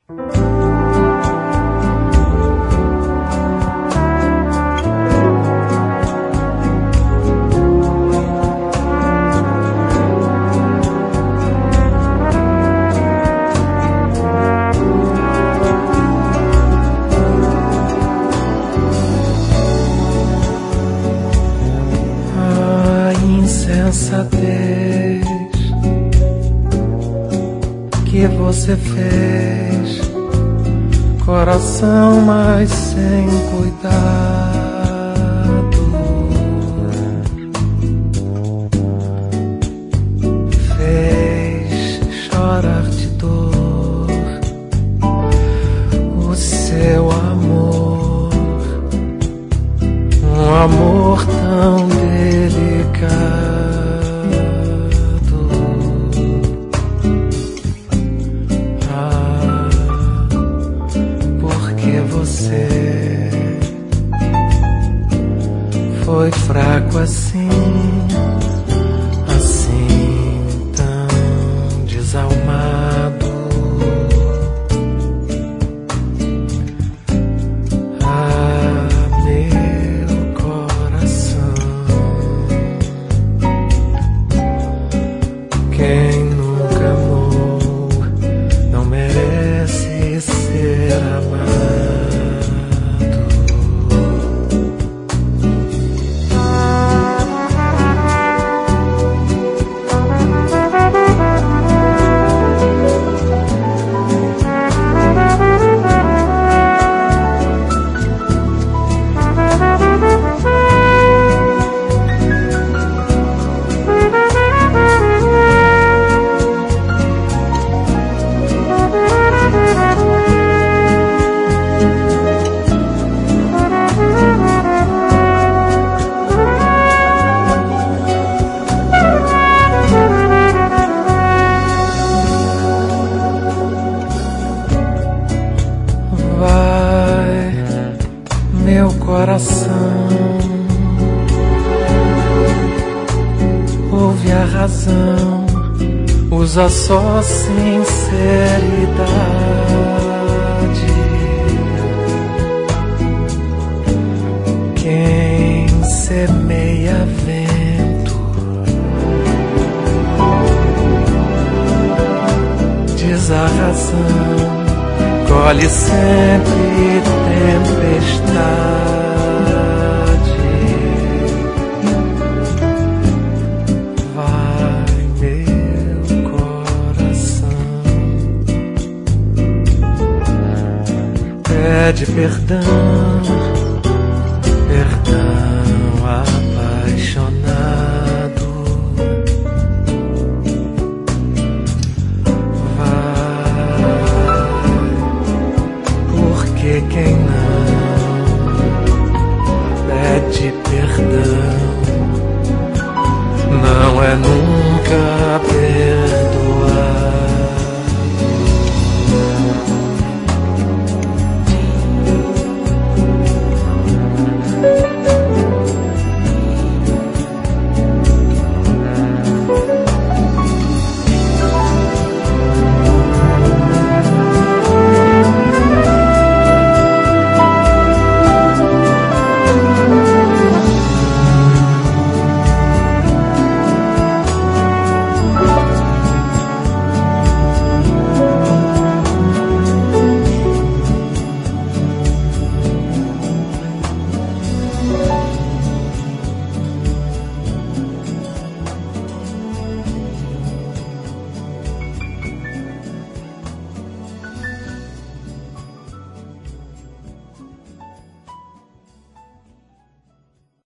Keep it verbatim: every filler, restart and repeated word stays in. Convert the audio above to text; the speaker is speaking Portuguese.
Insensatez que você fez, coração, mas sem cuidado, fez chorar de dor o seu amor, um amor tão delicado. Você foi fraco assim, assim tão desalmado. Ah, meu coração, quem nunca amou não merece ser amado. Meu coração, ouve a razão, usa só sinceridade. Quem semeia vento, diz a razão, colhe sempre tempestade. Vai, meu coração, pede perdão